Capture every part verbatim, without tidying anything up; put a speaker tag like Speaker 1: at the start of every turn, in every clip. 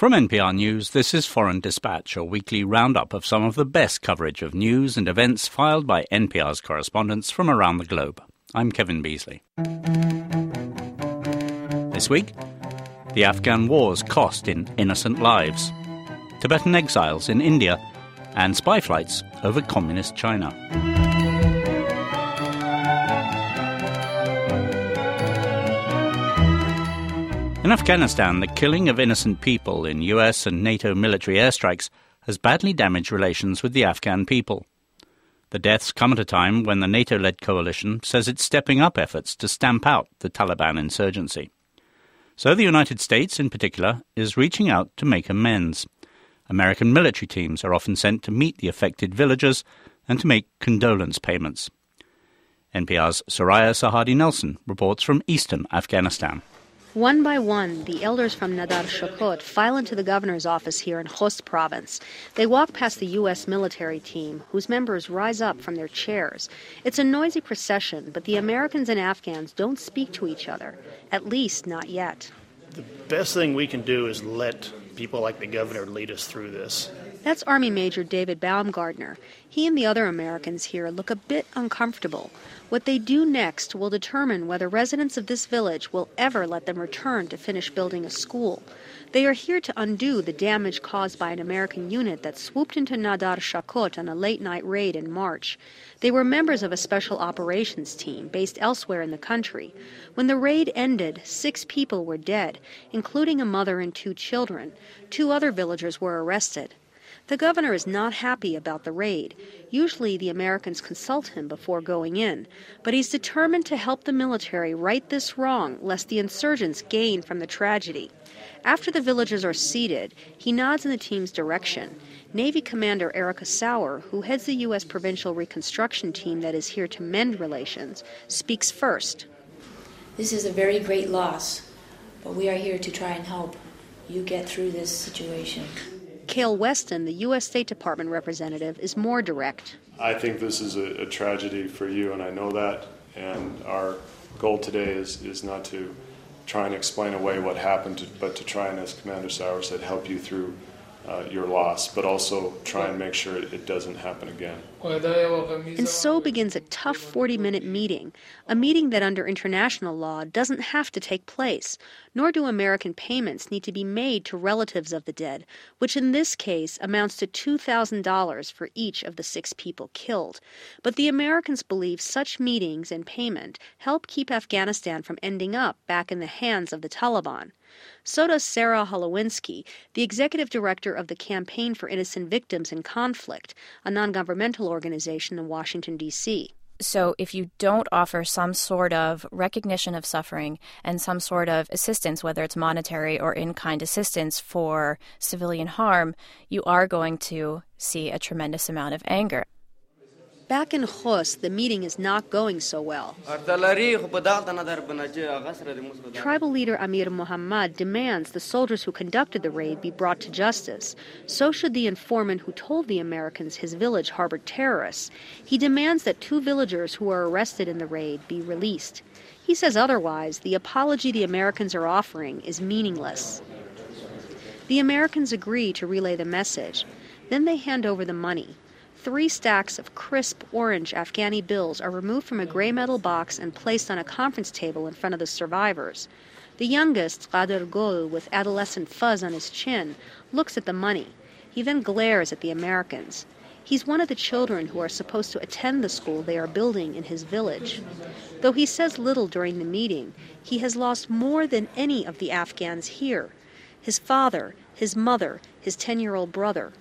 Speaker 1: From N P R News, this is Foreign Dispatch, a weekly roundup of some of the best coverage of news and events filed by N P R's correspondents from around the globe. I'm Kevin Beasley. This week, the Afghan wars cost in innocent lives, Tibetan exiles in India, and spy flights over communist China. In Afghanistan, the killing of innocent people in U S and NATO military airstrikes has badly damaged relations with the Afghan people. The deaths come at a time when the NATO-led coalition says it's stepping up efforts to stamp out the Taliban insurgency. So the United States, in particular, is reaching out to make amends. American military teams are often sent to meet the affected villagers and to make condolence payments. N P R's Soraya Sahadi Nelson reports from eastern Afghanistan.
Speaker 2: One by one, the elders from Nadar Shakot file into the governor's office here in Khost province. They walk past the U S military team, whose members rise up from their chairs. It's a noisy procession, but the Americans and Afghans don't speak to each other, at least not yet.
Speaker 3: The best thing we can do is let people like the governor lead us through this.
Speaker 2: That's Army Major David Baumgardner. He and the other Americans here look a bit uncomfortable. What they do next will determine whether residents of this village will ever let them return to finish building a school. They are here to undo the damage caused by an American unit that swooped into Nadar Shakot on a late-night raid in March. They were members of a special operations team based elsewhere in the country. When the raid ended, six people were dead, including a mother and two children. Two other villagers were arrested. The governor is not happy about the raid. Usually the Americans consult him before going in, but he's determined to help the military right this wrong, lest the insurgents gain from the tragedy. After the villagers are seated, he nods in the team's direction. Navy Commander Erica Sauer, who heads the U S Provincial Reconstruction Team that is here to mend relations, speaks first.
Speaker 4: This is a very great loss, but we are here to try and help you get through this situation.
Speaker 2: Cale Weston, the U S State Department representative, is more direct.
Speaker 5: I think this is a, a tragedy for you, and I know that. And our goal today is, is not to try and explain away what happened, to, but to try and, as Commander Sauer said, help you through uh, your loss, but also try and make sure it, it doesn't happen again.
Speaker 2: And so begins a tough forty-minute meeting, a meeting that under international law doesn't have to take place, nor do American payments need to be made to relatives of the dead, which in this case amounts to two thousand dollars for each of the six people killed. But the Americans believe such meetings and payment help keep Afghanistan from ending up back in the hands of the Taliban. So does Sarah Holowinski, the executive director of the Campaign for Innocent Victims in Conflict, a non-governmental organization in Washington, D C
Speaker 6: So if you don't offer some sort of recognition of suffering and some sort of assistance, whether it's monetary or in-kind assistance for civilian harm, you are going to see a tremendous amount of anger.
Speaker 2: Back in Khost, the meeting is not going so well. Tribal leader Amir Muhammad demands the soldiers who conducted the raid be brought to justice. So should the informant who told the Americans his village harbored terrorists. He demands that two villagers who were arrested in the raid be released. He says otherwise, the apology the Americans are offering is meaningless. The Americans agree to relay the message. Then they hand over the money. Three stacks of crisp orange Afghani bills are removed from a gray metal box and placed on a conference table in front of the survivors. The youngest, Qadir Gol, with adolescent fuzz on his chin, looks at the money. He then glares at the Americans. He's one of the children who are supposed to attend the school they are building in his village. Though he says little during the meeting, he has lost more than any of the Afghans here. His father, his mother, his ten-year-old brother.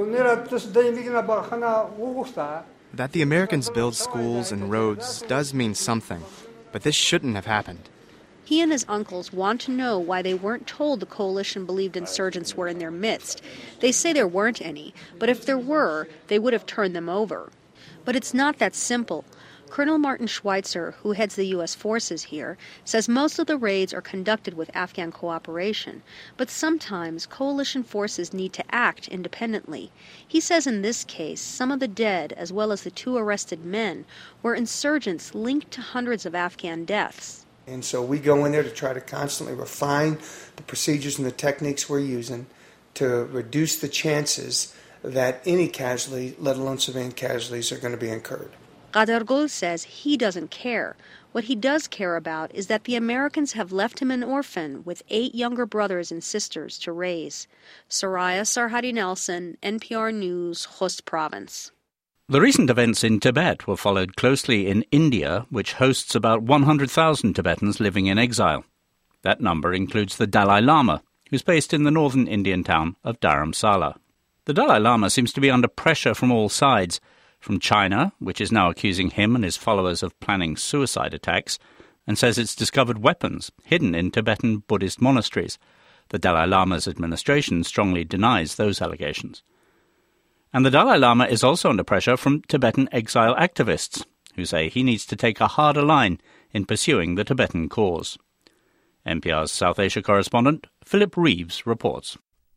Speaker 7: That the Americans build schools and roads does mean something, but this shouldn't have happened.
Speaker 2: He and his uncles want to know why they weren't told the coalition believed insurgents were in their midst. They say there weren't any, but if there were, they would have turned them over. But it's not that simple. Colonel Martin Schweitzer, who heads the U S forces here, says most of the raids are conducted with Afghan cooperation, but sometimes coalition forces need to act independently. He says in this case, some of the dead, as well as the two arrested men, were insurgents linked to hundreds of Afghan deaths.
Speaker 8: And so we go in there to try to constantly refine the procedures and the techniques we're using to reduce the chances that any casualty, let alone civilian casualties, are going to be incurred.
Speaker 2: Qadargul says he doesn't care. What he does care about is that the Americans have left him an orphan with eight younger brothers and sisters to raise. Soraya Sarhadi Nelson, N P R News, Khost Province.
Speaker 1: The recent events in Tibet were followed closely in India, which hosts about one hundred thousand Tibetans living in exile. That number includes the Dalai Lama, who's based in the northern Indian town of Dharamsala. The Dalai Lama seems to be under pressure from all sides, from China, which is now accusing him and his followers of planning suicide attacks, and says it's discovered weapons hidden in Tibetan Buddhist monasteries. The Dalai Lama's administration strongly denies those allegations. And the Dalai Lama is also under pressure from Tibetan exile activists, who say he needs to take a harder line in pursuing the Tibetan cause. N P R's South Asia correspondent Philip Reeves reports.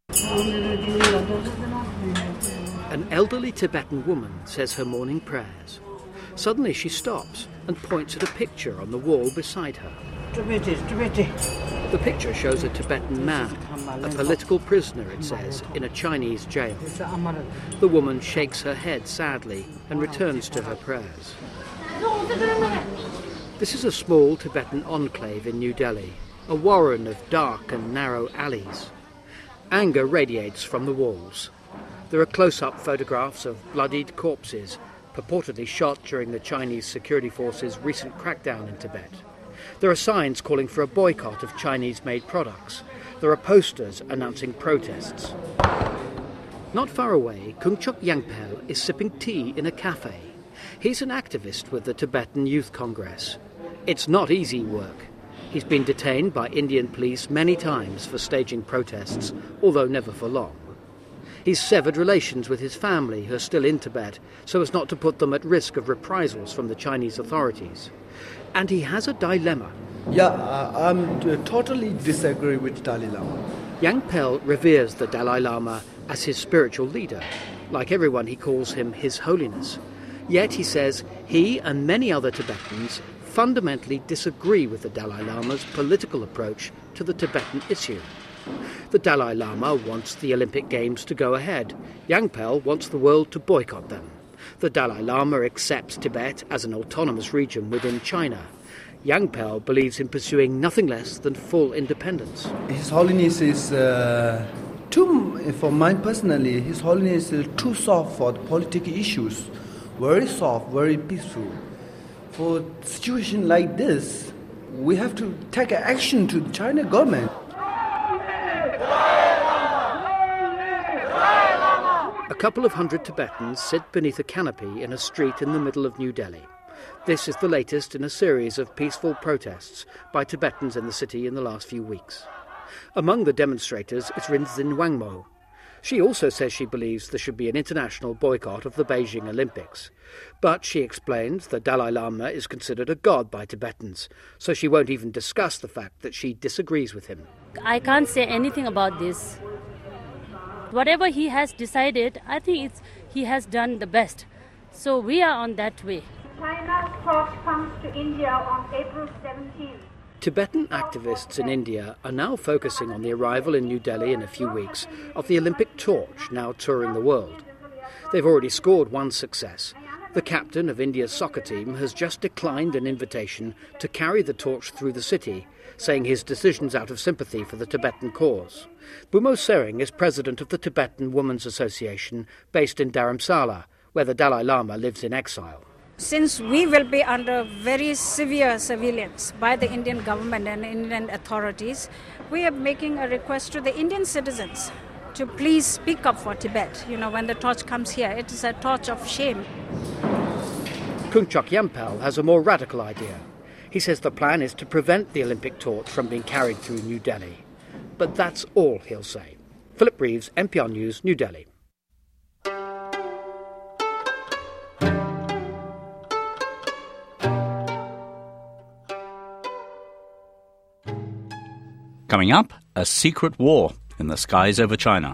Speaker 9: An elderly Tibetan woman says her morning prayers. Suddenly she stops and points at a picture on the wall beside her. The picture shows a Tibetan man, a political prisoner, it says, in a Chinese jail. The woman shakes her head sadly and returns to her prayers. This is a small Tibetan enclave in New Delhi, a warren of dark and narrow alleys. Anger radiates from the walls. There are close-up photographs of bloodied corpses, purportedly shot during the Chinese security forces' recent crackdown in Tibet. There are signs calling for a boycott of Chinese-made products. There are posters announcing protests. Not far away, Kungchuk Yangpel is sipping tea in a cafe. He's an activist with the Tibetan Youth Congress. It's not easy work. He's been detained by Indian police many times for staging protests, although never for long. He's severed relations with his family, who are still in Tibet, so as not to put them at risk of reprisals from the Chinese authorities. And he has a dilemma.
Speaker 10: Yeah, uh, I'm uh, totally disagree with Dalai Lama.
Speaker 9: Yangpel reveres the Dalai Lama as his spiritual leader. Like everyone, he calls him His Holiness. Yet, he says, he and many other Tibetans fundamentally disagree with the Dalai Lama's political approach to the Tibetan issue. The Dalai Lama wants the Olympic Games to go ahead. Yangpel wants the world to boycott them. The Dalai Lama accepts Tibet as an autonomous region within China. Yangpel believes in pursuing nothing less than full independence.
Speaker 10: His Holiness is uh, too, for mine personally, His Holiness is too soft for the political issues. Very soft, very peaceful. For a situation like this, we have to take action to the China government.
Speaker 9: A couple of hundred Tibetans sit beneath a canopy in a street in the middle of New Delhi. This is the latest in a series of peaceful protests by Tibetans in the city in the last few weeks. Among the demonstrators is Rinzin Wangmo. She also says she believes there should be an international boycott of the Beijing Olympics. But she explains the Dalai Lama is considered a god by Tibetans, so she won't even discuss the fact that she disagrees with him.
Speaker 11: I can't say anything about this. Whatever he has decided, I think it's, he has done the best. So we are on that way.
Speaker 12: China's talk comes to India on April seventeenth.
Speaker 9: Tibetan activists in India are now focusing on the arrival in New Delhi in a few weeks of the Olympic torch now touring the world. They've already scored one success. The captain of India's soccer team has just declined an invitation to carry the torch through the city, saying his decision's out of sympathy for the Tibetan cause. Bumo Sering is president of the Tibetan Women's Association based in Dharamsala, where the Dalai Lama lives in exile.
Speaker 13: Since we will be under very severe surveillance by the Indian government and Indian authorities, we are making a request to the Indian citizens to please speak up for Tibet. You know, when the torch comes here, it is a torch of shame.
Speaker 9: Kungchuk Yangpel has a more radical idea. He says the plan is to prevent the Olympic torch from being carried through New Delhi. But that's all he'll say. Philip Reeves, N P R News, New Delhi.
Speaker 1: Coming up, a secret war in the skies over China.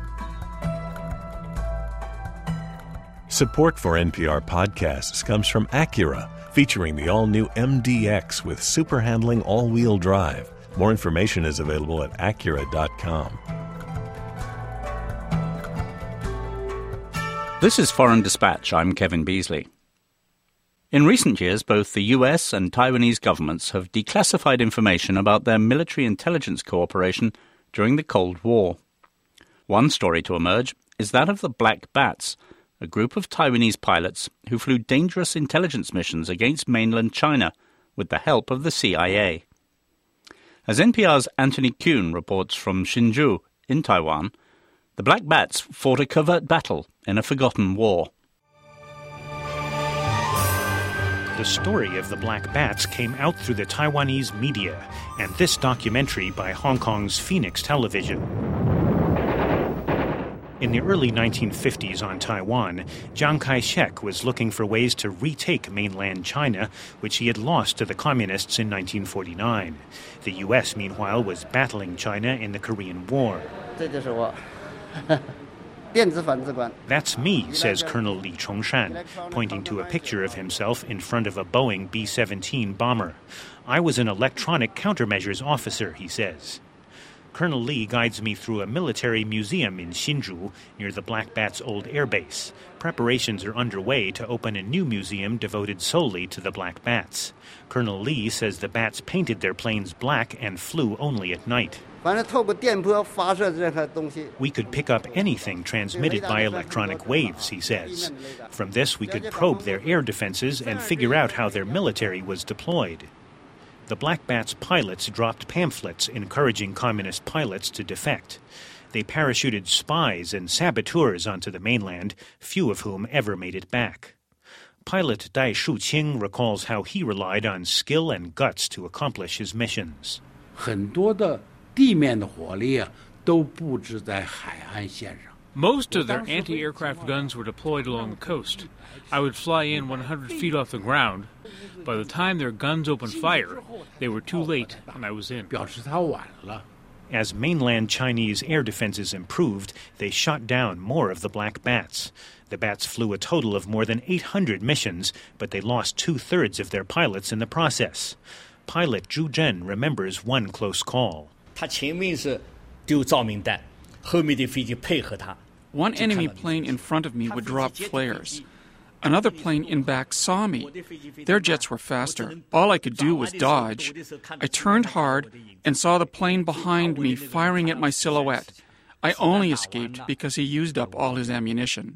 Speaker 14: Support for N P R podcasts comes from Acura, featuring the all-new M D X with super handling all-wheel drive. More information is available at acura dot com.
Speaker 1: This is Foreign Dispatch. I'm Kevin Beasley. In recent years, both the U S and Taiwanese governments have declassified information about their military intelligence cooperation during the Cold War. One story to emerge is that of the Black Bats, a group of Taiwanese pilots who flew dangerous intelligence missions against mainland China with the help of the C I A. As N P R's Anthony Kuhn reports from Hsinchu in Taiwan, the Black Bats fought a covert battle in a forgotten war.
Speaker 15: The story of the Black Bats came out through the Taiwanese media, and this documentary by Hong Kong's Phoenix Television. In the early nineteen fifties on Taiwan, Chiang Kai-shek was looking for ways to retake mainland China, which he had lost to the Communists in nineteen forty-nine. The U S, meanwhile, was battling China in the Korean War. That's me, says Colonel Li Chongshan, pointing to a picture of himself in front of a Boeing B seventeen bomber. I was an electronic countermeasures officer, he says. Colonel Li guides me through a military museum in Hsinchu, near the Black Bats' old airbase. Preparations are underway to open a new museum devoted solely to the Black Bats. Colonel Li says the bats painted their planes black and flew only at night. We could pick up anything transmitted by electronic waves, he says. From this, we could probe their air defenses and figure out how their military was deployed. The Black Bats pilots dropped pamphlets encouraging communist pilots to defect. They parachuted spies and saboteurs onto the mainland, few of whom ever made it back. Pilot Dai Shuqing recalls how he relied on skill and guts to accomplish his missions.
Speaker 16: Most of their anti-aircraft guns were deployed along the coast. I would fly in one hundred feet off the ground. By the time their guns opened fire, they were too late and I was in.
Speaker 15: As mainland Chinese air defenses improved, they shot down more of the Black Bats. The bats flew a total of more than eight hundred missions, but they lost two-thirds of their pilots in the process. Pilot Zhu Zhen remembers one close call.
Speaker 17: One enemy plane in front of me would drop flares. Another plane in back saw me. Their jets were faster. All I could do was dodge. I turned hard and saw the plane behind me firing at my silhouette. I only escaped because he used up all his ammunition.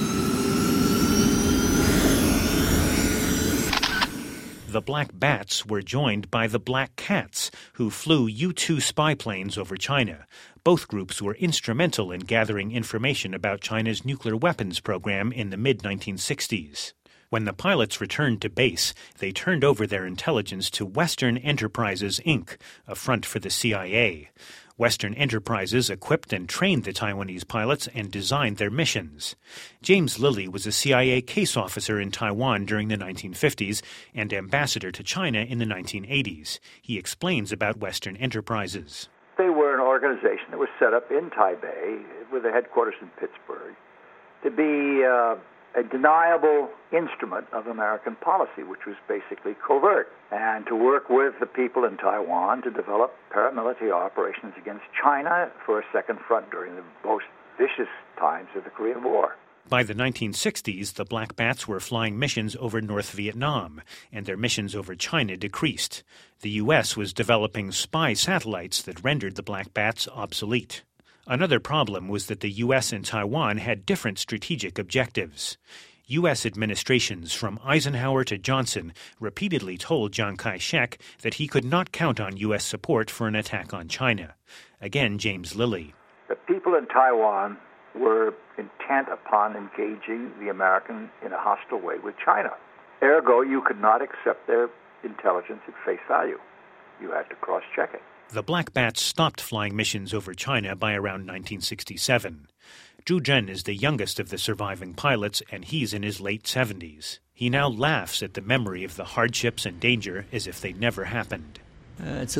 Speaker 15: The Black Bats were joined by the Black Cats, who flew U two spy planes over China. Both groups were instrumental in gathering information about China's nuclear weapons program in the mid nineteen sixties. When the pilots returned to base, they turned over their intelligence to Western Enterprises, Incorporated, a front for the C I A. Western Enterprises equipped and trained the Taiwanese pilots and designed their missions. James Lilly was a C I A case officer in Taiwan during the nineteen fifties and ambassador to China in the nineteen eighties. He explains about Western Enterprises.
Speaker 18: They were an organization that was set up in Taipei with a headquarters in Pittsburgh to be uh, a deniable instrument of American policy, which was basically covert, and to work with the people in Taiwan to develop paramilitary operations against China for a second front during the most vicious times of the Korean War.
Speaker 15: By the nineteen sixties, the Black Bats were flying missions over North Vietnam, and their missions over China decreased. The U S was developing spy satellites that rendered the Black Bats obsolete. Another problem was that the U S and Taiwan had different strategic objectives. U S administrations from Eisenhower to Johnson repeatedly told Chiang Kai-shek that he could not count on U S support for an attack on China. Again, James Lilly.
Speaker 18: The people in Taiwan were intent upon engaging the Americans in a hostile way with China. Ergo, you could not accept their intelligence at face value. You had to cross-check it.
Speaker 15: The Black Bats stopped flying missions over China by around nineteen sixty-seven. Zhu Zhen is the youngest of the surviving pilots, and he's in his late seventies. He now laughs at the memory of the hardships and danger as if they never happened.
Speaker 17: It's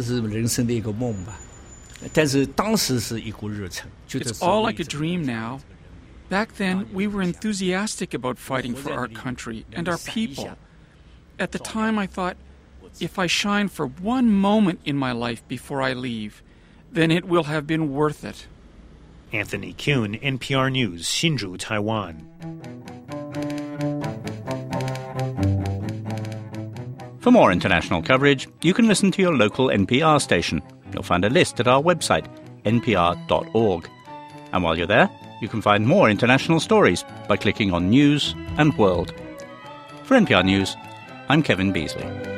Speaker 17: all like a dream now. Back then, we were enthusiastic about fighting for our country and our people. At the time, I thought, if I shine for one moment in my life before I leave, then it will have been worth it.
Speaker 15: Anthony Kuhn, N P R News, Hsinchu, Taiwan.
Speaker 1: For more international coverage, you can listen to your local N P R station. You'll find a list at our website, n p r dot org. And while you're there, you can find more international stories by clicking on News and World. For N P R News, I'm Kevin Beasley.